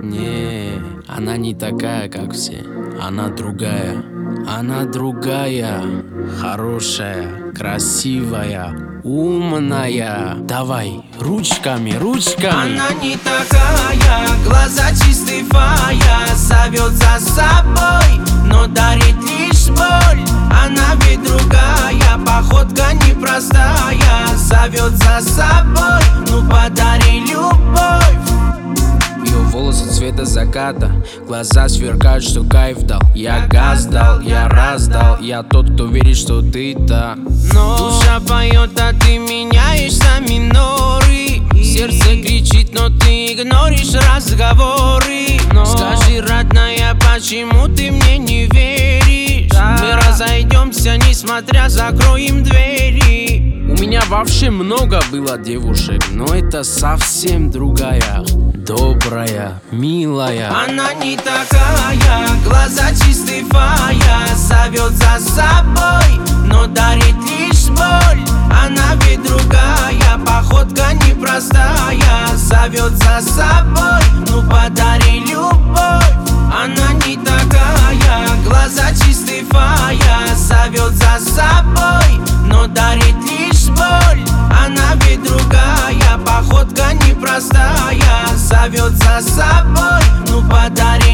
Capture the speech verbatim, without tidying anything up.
Не, она не такая, как все. Она другая. Она другая. Хорошая, красивая, умная. Давай, ручками, ручками. Она не такая, глаза чистый фая, зовет за собой, но дарит лишь боль. Она ведь другая, походка непростая, зовет за собой, ну подари любовь. Ее волосы цвета заката, глаза сверкают, что кайф дал. Я газ дал, я раздал, я тот, кто верит, что ты так. Но душа поет, а ты меняешься миноры. Сердце кричит, но ты игноришь разговоры. Но скажи, родная, почему ты мне не веришь? Мы разойдемся, несмотря, закроем двери. У меня вообще много было девушек, но это совсем другая. Добрая, милая. Она не такая, глаза чистый фая, зовет за собой, но дарит лишь боль. Она ведь другая, походка непростая, зовет за собой, ну подари любовь. Она не такая, глаза чистый фая, зовет за собой, но дарит лишь боль. Она ведь другая, походка непростая, зовет за собой, ну подари